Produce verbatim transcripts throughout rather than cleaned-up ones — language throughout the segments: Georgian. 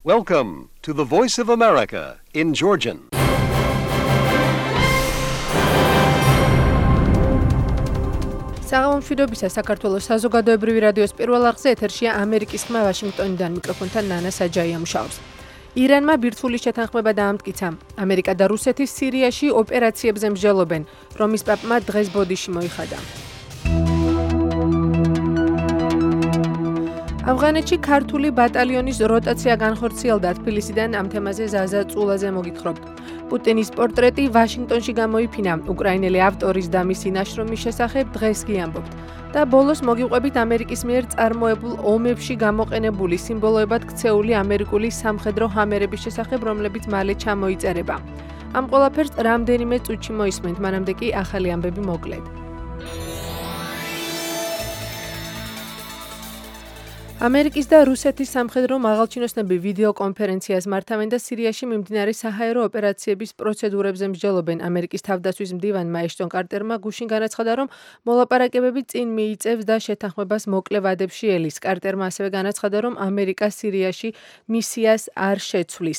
Welcome to the Voice of America in Georgian. საღამომშვიდობისა საქართველოს საზოგადოებრივი რადიოს პირველ არხზე ეთერშია ამერიკის ხმა ვაშინგტონიდან მიკროფონთან ნანა საჯაია მუშაობს. ირანმა ბირთვული შეთანხმება დაამტკიცა. ამერიკა და რუსეთი სირიაში ოპერაციებზე მსჯელობენ, რომის პაპმა დღეს ბოდიში მოიხადა. ავღანეთში ქართული ბატალიონის როტაცია განხორციელდა. თბილისიდან ამ თემაზე ზაზა წულაძე მოგითხრობთ. პუტინის პორტრეტი ვაშინგტონში გამოიფინა. უკრაინელი ავტორის და მისი ნაშრომის შესახებ დღეს გიამბობთ. და ბოლოს მოგიყვებით ამერიკის მიერ წარმოებულ ომებში გამოყენებული სიმბოლოებად ქცეული ამერიკული სამხედრო ჰამერების შესახებ, რომლებიც მალე ჩამოიწერება. ამ ყველაფერს რამდენიმე წუთში მოისმენთ, მანამდე კი ახალი ამბები მოკლედ. ამერიკის და რუსეთის სამხედრო მაღალჩინოსნები ვიდეო კონფერენციას მართავენ და სირიაში მიმდინარე საჰაერო ოპერაციების პროცედურებზე მსჯელობენ. ამერიკის თავდაცვის მდივანმა ეშტონ კარტერმა გუშინ განაცხადა, რომ მოლაპარაკებები წინ მიიწევს და შეთანხმებას მოკლე ვადებში ელის. კარტერმა ასევე განაცხადა, რომ ამერიკა სირიაში მისიას არ შეცვლის.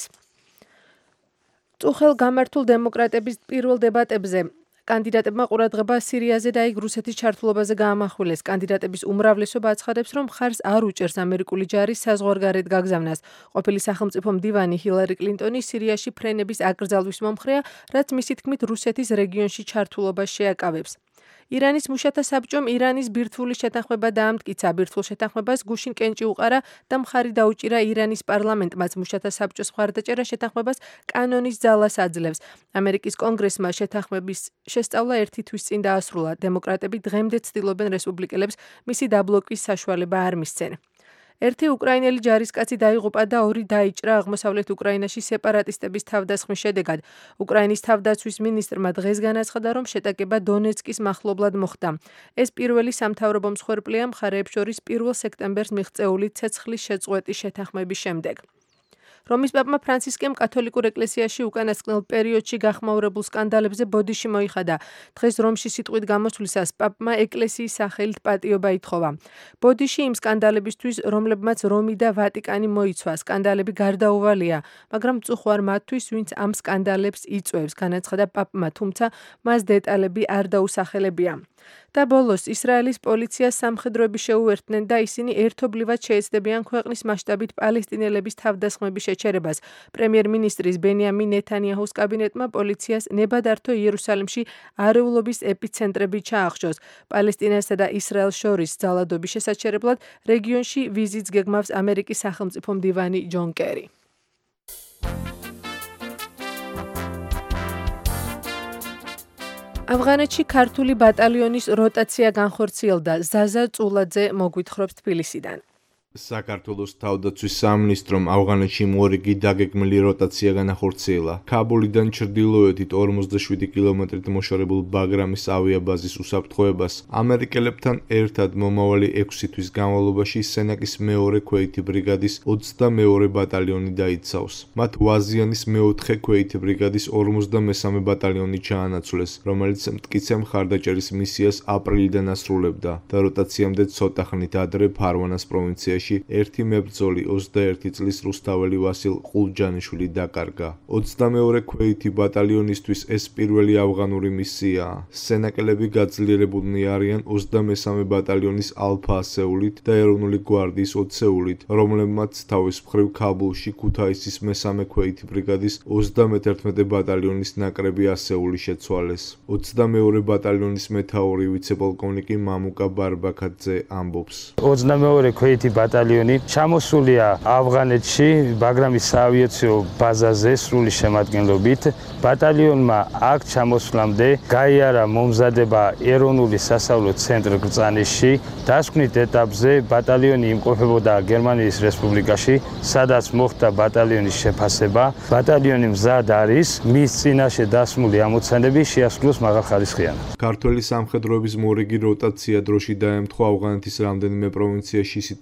წუხელ გამართულ დემოკრატების პირველ დებატებზე კანდიდატებმა ყურადღება სირიაზე და იქ რუსეთის ჩართულობაზე გაამახვილეს. კანდიდატების უმრავლესობა აცხადებს, რომ მხარს არ უჭერს ამერიკული ჯარის საზღვარგარეთ გაგზავნას. ყოფილი სახელმწიფო მდივანი ჰილარი კლინტონი სირიაში ფრენების აკრძალვის მომხრეა, რაც მისი თქმით რუსეთის რეგიონში ჩართულობას შეაკავებს. ირანის მუშათა საბჭომ ირანის ბირთვული შეთანხმება დაამტკიცა. ბირთვულ შეთანხმებას გუშინ კენჭი უყარა და მხარი დაუჭირა ირანის პარლამენტმაც. მუშათა საბჭოს მხარდაჭერა შეთანხმებას კანონის ძალას აძლევს. ამერიკის კონგრესმა შეთანხმების შესწავლა ერთი თვის წინ დაასრულა. დემოკრატები დღემდე ცდილობენ რესპუბლიკელებს მისი დაბლოკვის საშუალება არ მისცენ. ერთი უკრაინელი ჯარისკაცი დაიღუპა და ორი დაიჭრა აღმოსავლეთ უკრაინაში სეპარატისტების თავდასხმის შედეგად. უკრაინის თავდაცვის მინისტრმა დღეს განაცხადა, რომ შეტაკება დონეცკის მახლობლად მოხდა. ეს პირველი სამთავრობო მსხვერპლია მხარეებს შორის პირველ სექტემბერს მიღწეული ცეცხლის შეწყვეტის შეთანხმების შემდეგ. რომის პაპმა ფრანცისკემ კათოლიკურ ეკლესიაში უკანასკნელ პერიოდში გახმაურებულ სკანდალებზე ბოდიში მოიხადა. დღეს რომში სიტყვით გამოსვლისას პაპმა ეკლესიის სახელით პატიობა ითხოვა. ბოდიში იმ სკანდალებისთვის, რომლებმაც რომი და ვატიკანი მოიცვა. სკანდალები გარდაუვალია, მაგრამ მწუხვარ მათთვის, ვინც ამ სკანდალებს იწვევს, განაცხადა პაპმა, თუმცა მას დეტალები არ დაუსახელებია. და ბოლოს ისრაელის პოლიციას სამხედროები შეუერთდნენ და ისინი ერთობლივად შეეცდებიან ქვეყნის მასშტაბით პალესტინელების თავდასხმების შეჩერებას. პრემიერ-მინისტრის ბენიამინ ნეთანიაჰუს კაბინეტმა პოლიციას ნებადართო იერუსალიმში არეულობის ეპიცენტრები ჩაახშოს. პალესტინასა და ისრაელს შორის ძალადობის შესაჩერებლად რეგიონში ვიზიტს გეგმავს ამერიკის სახელმწიფო მდივანი ჯონ კერი. ავღანეთში ქართული ბატალიონის როტაცია განხორციელდა. ზაზა წულაძე მოგვითხრობს თბილისიდან. საქართველოს თავდაცვის სამინისტრომ ავღანეთში მორიგი დაგეგმილი როტაცია განახორციელა. ქაბულიდან ჩრდილოეთით ორმოცდაშვიდი კილომეტრით მოშორებულ ბაგრამის ავიაბაზის უსაფრთხოებას ამერიკელებთან ერთად მომავალი ექვსი თვის განმავლობაში სენაკის მეორე ქვეითი ბრიგადის ოცდამეორე ბატალიონი დაიცავს. მათ ვაზიანის მეოთხე ქვეითი ბრიგადის ორმოცდამესამე ბატალიონი ჩაანაცვლეს, რომელიც მტკიცე მხარდაჭერის მისიას აპრილიდან ასრულებდა და როტაციამდე ცოტა ხნით ადრე ფარვანას პროვინციაში ერთი მებრძოლი ოცდაერთი წლის რუსთაველი ვასილ ყულჯანიშვილი დაკარგა. ოცდამეორე ქვეითი ბატალიონისთვის ეს პირველი ავღანური მისიაა. სენაკელები გაძლიერებულნი არიან ოცდამესამე ბატალიონის ალფა ასეულით და ეროვნული გვარდიის ოცეულით, რომლებმაც თავის მხრივ ქაბულში ქუთაისის მესამე ქვეითი ბრიგადის ოცდამეთერთმეტე ბატალიონის ნაკრები ასეული შეცვალეს. ოცდამეორე ბატალიონის მეთაური ვიცე-პოლკოვნიკი მამუკა ბარბაქაძე ამბობს. ოცდამეორე ქვეითი ბატალიონი ჩამოსულია ავღანეთში ბაგრამის საავიაციო ბაზაზე სრული შემადგენლობით. ბატალიონმა აქ ჩამოსვლამდე გაიარა მომზადება ეროვნული სასწავლო ცენტრ გრძანისში. დასკვნით ეტაპზე ბატალიონი იმყოფებოდა გერმანიის რესპუბლიკაში, სადაც მოხდა ბატალიონის შეფასება. ბატალიონი მზად არის მის წინაშე დასმული ამოცანები შეასრულოს მაღალხარისხიანად. ქართველი სამხედროების მორიგი როტაცია დროში დაემთხვა ავღანეთის რამდენიმე პროვინციაში სიტუაციის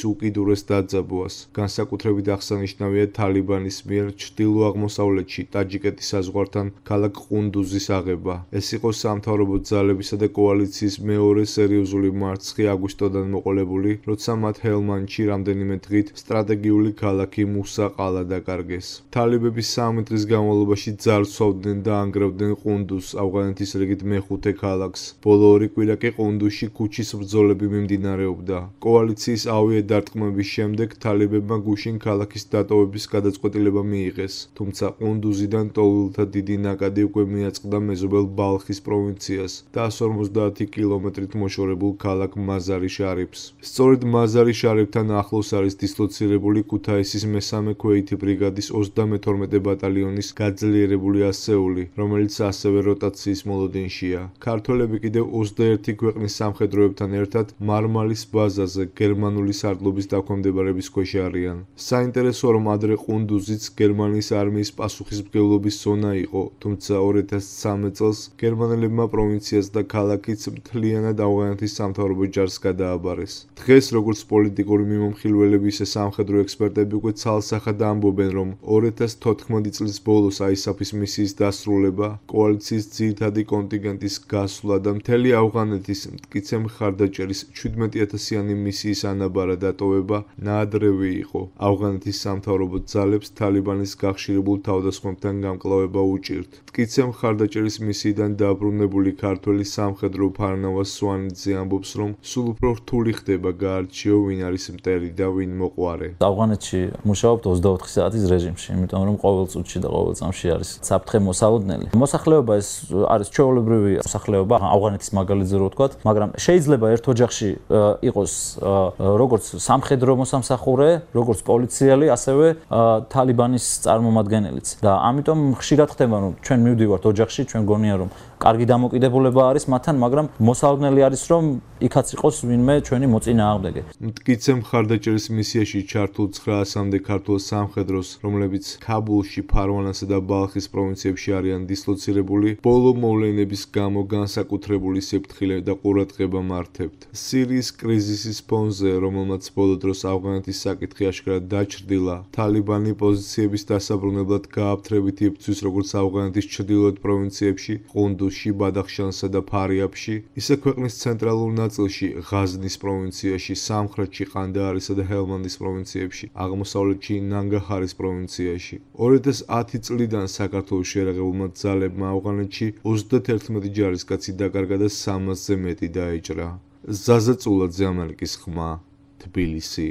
უკიდურეს დაძაბვას. განსაკუთრებით აღსანიშნავია თალიბანის მიერ ჩრდილო-აღმოსავლეთში ტაჯიკეთის საზღვართან ქალაქ ყუნდუზის აღება. ეს იყო სამთავრობო ძალებისა და კოალიციის მეორე სერიოზული მარცხი აგვისტოდან მოყოლებული, როცა მათ ჰელმანდში რამდენიმე დღით სტრატეგიული ქალაქი მუსა ყალა დაკარგეს. თალიბები სამი დღის განმავლობაში ძარცვავდნენ და ანგრევდნენ ყუნდუზს, ავღანეთის რიგით მეხუთე ქალაქს. ბოლო ორი კვირა კი ყუნდუზში ქუჩის ბრძოლები მიმდინარეობდა. კოალიციის ავიადარტყმების შემდეგ თალიბებმა გუშინ ქალაქის დატოვების გადაწყვეტილება მიიღეს, თუმცა ყუნდუზიდან ტოვილთა დიდი ნაკადი უკვე მიაწყდა მეზობელ ბალხის პროვინციას და εκατს ორმოცდაათი კილომეტრით მოშორებულ ქალაქ მაზარი შარიფს. სწორედ მაზარი შარიფთან ახლოს არის დისლოცირებული ქუთაისის მესამე ქვეითი ბრიგადის ოცდამეთორმეტე ბატალიონის გაძლიერებული ასეული, რომელიც ასევე როტაციის მოლოდინშია. ქართველები კიდევ ოცდაერთი ქვეყნის სამხედროებთან ერთად მარმალის ბაზაზე გერმანული სარდლობის დაქვემდებარების ქვეშ არიან. საინტერესოა, რომ ადრე ყუნდუზიც გერმანიის არმიის პასუხისმგებლობის ზონა იყო, თუმცა ორი ათას სამი წელს გერმანელებმა პროვინციას და ქალაქიც მთლიანად ავღანეთის სამთავრობო ჯარს გადააბარეს. დღეს როგორც პოლიტიკური მიმომხილველები, ისე სამხედრო ექსპერტები უკვე ცალსახად ამბობენ, რომ ორი ათას თოთხმეტი წლის ბოლოს აისაფის მისიის დასრულება, კოალიციის ძირითადი კონტინგენტის გასვლა და მთელი ავღანეთის მტკიცე მხარდაჭერის შვიდმეტიათასიანი მისიის ანაბარა დატოვება ნაადრევი იყო. ავღანეთის სამთავრობო ძალებს თალიბანის გახშირებულ თავდასხმებთან გამკლავება უჭირთ. მტკიცე მხარდაჭერის მისიიდან დაბრუნებული ქართველი სამხედრო ფარნავა სვანიძე ამბობს, რომ სულ უფრო რთული ხდება გაარჩიო ვინ არის მტერი და ვინ მოყვარე. ავღანეთში მუშაობთ ოცდაოთხი საათის რეჟიმში, იმიტომ რომ ყოველ წუთში და ყოველ წამში არის საფრთხე მოსალოდნელი. მოსახლეობა ეს არის ჩვეულებრივი მოსახლეობა, ავღანეთის მაგალითზე რო ვთქვათ, მაგრამ შეიძლება ერთ ოჯახში იყოს როგორც სამხედრო მოსამსახურე, როგორც პოლიციელი, ასევე თალიბანის წარმომადგენელიც. და ამიტომ ხშირად ხდება, რომ ჩვენ მივდივართ ოჯახში, ჩვენ გონია რომ კარგი დამოკიდებულება არის მათთან, მაგრამ მოსალოდნელი არის, რომ იქაც იყოს ვინმე ჩვენი მოწინააღმდეგე. მტკიცე მხარდაჭერის მისიაში ჩართულ ცხრაასამდე ქართულ სამხედროს, რომლებიც ქაბულში, ფარვანასა და ბალხის პროვინციებში არიან დისლოცირებული, ბოლო მოვლენების გამო განსაკუთრებული სიფრთხილე და ყურადღება მართავთ. სირიის კრიზისის ფონზე, რომელმაც ბოლო დროს ავღანეთის საკითხი აშკარად დაჩრდილა, თალიბანი პოზიციების დასაბრუნებლად გააფთრებით იბრძვის როგორც ავღანეთის ჩრდილოეთ პროვინციებში, ყუნდუზში, ბადახშანსა და ფარიაბში, ისე ქვეყნის ცენტრალურ ნაწილში, ღაზნის პროვინციაში, სამხრეთში, ყანდაარისა და ჰელმანდის პროვინციებში, აღმოსავლეთში, ნანგაჰარის პროვინციაში. ორი ათას ათი წლიდან საქართველოს შეერაღებულმა ძალებმა ავღანეთში ოცდათერთმეტი ჯარისკაცი დაკარგა და სამასზე მეტი დაიჭრა. ზაზა წულაძე, ამერიკის ხმა, თბილისი.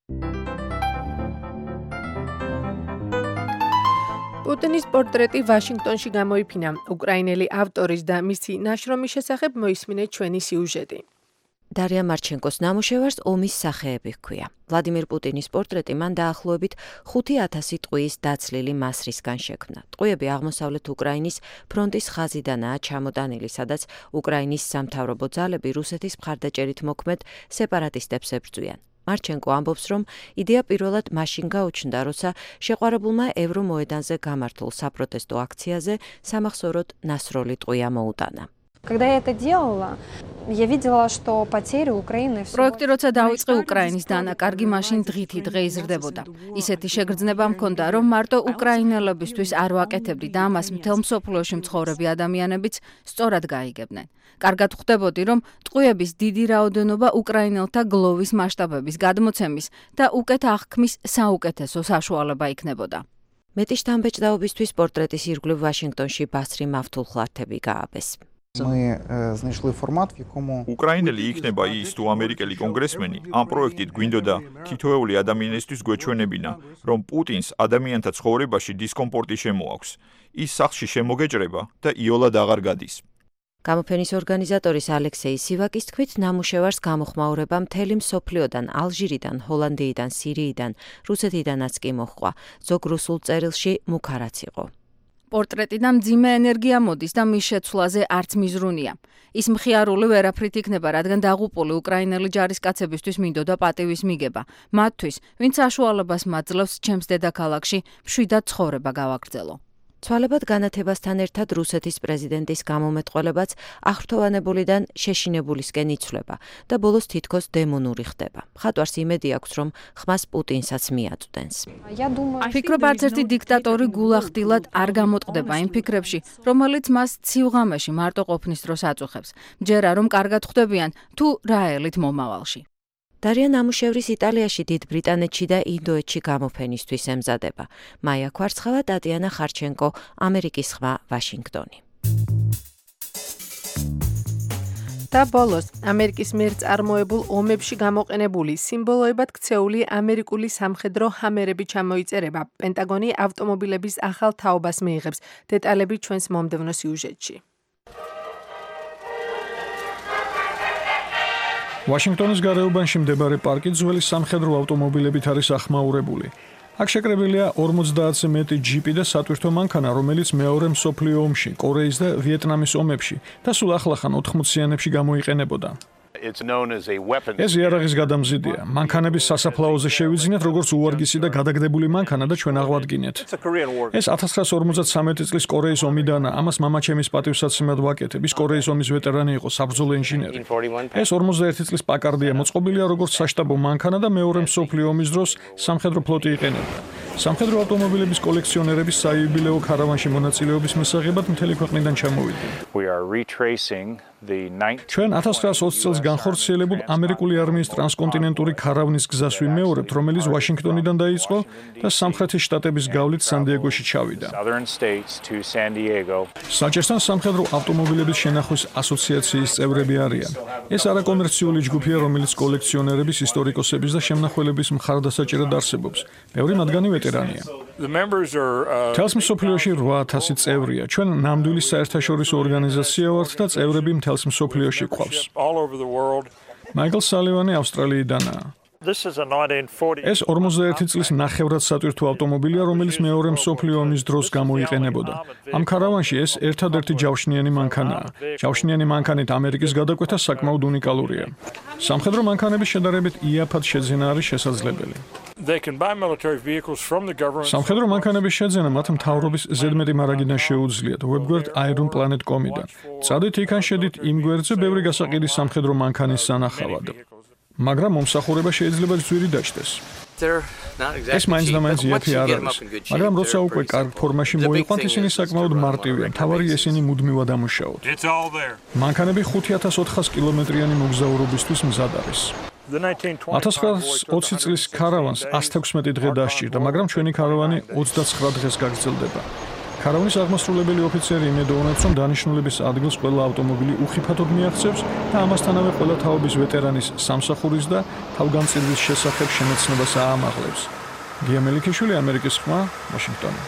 პუტინის პორტრეტი ვაშინგტონში გამოიფინა. უკრაინელი ავტორის და მისი ნაშრომის შესახებ მოისმინეთ ჩვენი სიუჟეტი. დარია მარჩენკოს ნამუშევარს ომის სახეები ჰქვია. ვლადიმირ პუტინის პორტრეტი მან დაახლოებით ხუთი ათასი ტყვიის დაცლილი მასრისგან შექმნა. ტყვიები აღმოსავლეთ უკრაინის ფრონტის ხაზიდანაა ჩამოტანილი, სადაც უკრაინის სამთავრობო ძალები რუსეთის მხარდაჭერით მოქმედ სეპარატისტებს ებრძვიან. მარჩენკო ამბობს, რომ იდეა პირველად მაშინ გაუჩნდა, როცა შეყვარებულმა ევრომოედანზე გამართულ საპროტესტო აქციაზე სამახსოვროდ ნასროლი ტყვია მოუტანა. Когда я это делала, я видела, что потери Украины всё. პროექტი როცა დაიწყე უკრაინის დანაკარგი მაშინ დღითი დღე იზრდებოდა. ისეთი შეგრძნება მქონდა, რომ მარტო უკრაინელებისთვის არ ვაკეთებდი და ამას მთელ მსოფლიოში მცხოვრები ადამიანებიც სწორად გაიგებდნენ. კარგად ხვდებოდი, რომ ტყვიების დიდი რაოდენობა უკრაინელთა გლოვის მასშტაბების გადმოცემის და უკეთ აღქმის საუკეთესო საშუალება იქნებოდა. მეტი შთამბეჭდაობისთვის პორტრეტის ირგვლივ ვაშინგტონში ბასრი მავთულხლართები გააბეს. უკრაინელი იქნება ის თუ ამერიკელი კონგრესმენი ამ პროექტით გვინდოდა თითოეული ადამიანისთვის გვეჩვენებინა, რომ პუტინს ადამიანთა ცხოვრებაში დისკომფორტი შემოაქვს. ის სახლში შემოგეჭრება და იოლად აღარ გადის. გამოფენის ორგანიზატორის ალექსეი სივაკის თქმით, ნამუშევარს გამოხმაურება მთელი მსოფლიოდან, ალჟირიდან, ჰოლანდიიდან, სირიიდან, რუსეთიდანაც კი მოჰყვა. ზოგ რუსულ წერილში მუქარაც იყო. პორტრეტიდან მძიმე ენერგია მოდის და მის შეცვლაზე არც მიზრუნია. ის მხიარული ვერაფრით იქნება, რადგან დაღუპული უკრაინელი ჯარისკაცებისთვის მინდოდა პატივის მიგება. მათთვის, ვინც საშუალებას მაძლევს ჩემს დედაქალაქში მშვიდად ცხოვრება გავაგრძელო. ცვალებად განათებასთან ერთად რუსეთის პრეზიდენტის გამომეტყველებაც აღფრთოვანებულიდან შეშინებულისკენ იცვლება და ბოლოს თითქოს დემონური ხდება. მხატვარს იმედი აქვს, რომ ხმას პუტინსაც მიაწვდენს. ფიქრობ, არც ერთი დიქტატორი გულახდილად არ გამოტყდება იმ ფიქრებში, რომელიც მას ცივღამეში მარტო ყოფნის დროს აწუხებს. მჯერა რომ კარგად ხვდებიან თუ რა ელით მომავალში. დარია ნამუშევრის იტალიაში, დიდ ბრიტანეთში და ინდოეთში გამოფენისთვის ემზადება. მაია ქვარცხავა, ტატიანა ხარჩენკო, ამერიკის ხმა, ვაშინგტონი. და ბოლოს, ამერიკის მიერ წარმოებულ ომებში გამოყენებული სიმბოლოებად ქცეული ამერიკული სამხედრო ჰამერები ჩამოიწერება. პენტაგონი ავტომობილების ახალ თაობას მიიღებს. დეტალები ჩვენს მომდევნო სიუჟეტში. ვაშინგტონის გარეუბანში მდებარე პარკი ძველი სამხედრო ავტომობილებით არის ახმაურებული. აქ შეკრებილია ორმოცდაათზე მეტი ჯიპი და სატვირთო მანქანა, რომელიც მეორე მსოფლიო ომში, კორეის და ვიეტნამის ომებში და სულ ახლახან ოთხმოციანებში გამოიყენებოდა. ეს იარაღის გადამზიდია. მანქანების სასაფლაოზე შევიძინეთ, როგორც უვარგისი და გადაგდებული მანქანა და ჩვენ აღვადგინეთ. ეს ათას ცხრაასი ორმოცდამეტი წლის კორეის ომიდანაა. ამას მამაჩემის პატივსაცემად ვაკეთებ. ის კორეის ომის ვეტერანი იყო, საბრძოლო ინჟინერი. ეს ორმოცდაერთი წლის პაკარდია მოწყობილია როგორც საშტაბო მანქანა და მეორე მსოფლიო ომის დროს სამხედრო ფლოტი იყენებდა. სამხედრო ავტომობილების კოლექციონერების საიუბილეო ქარავანში მონაწილეობის მისაღებად მთელი ქვეყნიდან ჩამოვიდნენ. ჩვენ ათას ცხრაასი ოცი წელს განხორციელებულ ამერიკული არმიის ტრანსკონტინენტური ქარავნის გზას ვიმეორებთ, რომელიც ვაშინგტონიდან დაიწყო და სამხრეთის შტატების გავლით სან-დიეგოში ჩავიდა. საჭესთან სამხედრო ავტომობილების შენახვის ასოციაციის წევრები არიან. ეს არაკომერციული ჯგუფია, რომელიც კოლექციონერების, ისტორიკოსების და შემნახველების მხარდასაჭერად არსებობს. ბევრი მათგანი ვეტერანია. მთელს მსოფლიოში რვა ათასი წევრია. ჩვენ ნამდვილი საერთაშორისო ორგანიზაცია ვართ და წევრები მთელს მსოფლიოში გვყავს. მაიკლ სალივანი ავსტრალიიდანაა. ეს ორმოცდაერთი წლის ნახევრად სატვირთო ავტომობილია, რომელიც მეორე მსოფლიო ომის დროს გამოიყენებოდა. ამ ქარავანში ეს ერთადერთი ჯავშნიანი მანქანაა. ჯავშნიანი მანქანით ამერიკის გადაკვეთა საკმაოდ უნიკალურია. სამხედრო მანქანების შედარებით იაფად შეძენა არის შესაძლებელი. სამხედრო მანქანების შეძენა მათ მთავრობის ზედმეტი მარაგიდან შეუძლიათ ვებგვერდ iron planet dot com-დან. წადით იქან შედით იმ გვერდზე ბევრი გასაყიდი სამხედრო მანქანის სანახავად. მაგრამ მომსახურება შეიძლება ძვირი დაჭდეს. ეს მაინც და მაინც იაფი არ არის, მაგრამ როცა უკვე კარგ ფორმაში მოიყვანთ, ისინი საკმაოდ მარტივია. მთავარი ისინი მუდმივად ამუშაოთ. მანქანები ხუთი ათას ოთხასი კილომეტრიანი მოგზაურობისთვის მზად არის. ათას ცხრაასი ოცი წლის ქარავანს ათს თექვსმეტი დღე დასჭირდა, მაგრამ ჩვენი ქარავანი ოცდაცხრა დღეს გაგრძელდება. ქარავნის აღმასრულებელი ოფიცერი იმედოვნებს, რომ დანიშნულების ადგილს ყველა ავტომობილი უხიფათოდ მიაღწევს და ამასთანავე ყველა თაობის ვეტერანის სამსახურის და თავგანწირვის შესახებ შემეცნებას აამაღლებს. გია მელიქიშვილი, ამერიკის ხმა, ვაშინგტონი.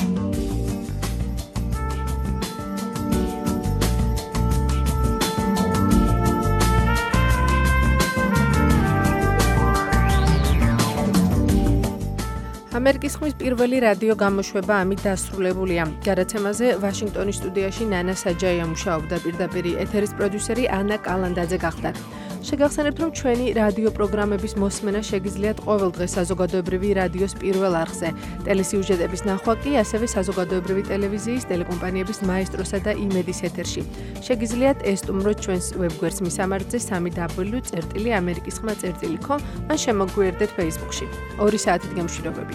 ამერიკის ხმის პირველი რადიო გამოშვება ამით დასრულებულია. გადაცემაზე ვაშინგტონის სტუდიაში ნანა საჯაია მუშაობდა, პირდაპირ ეთერის პროდიუსერი ანა კალანდაძე გახდა. შეგახსენებთ, რომ ჩვენი რადიო პროგრამების მოსმენა შეგიძლიათ ყოველ დღე საზოგადოებრივი რადიოს პირველ არხზე. ტელესიუჟეტების ნახვა კი ასევე საზოგადოებრივი ტელევიზიის, ტელეკომპანიების მაესტროსა და იმედის ეთერში. შეგიძლიათ ესტუმროთ ჩვენს ვებგვერდს მისამართზე სამი დაბლიუ წერტილი ამერიკის ხმა წერტილი კომ ან შემოგვიერთდეთ Facebook-ში. ორი საათით გემშვიდობებით.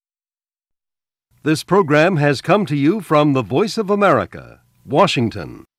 This program has come to you from the Voice of America, Washington.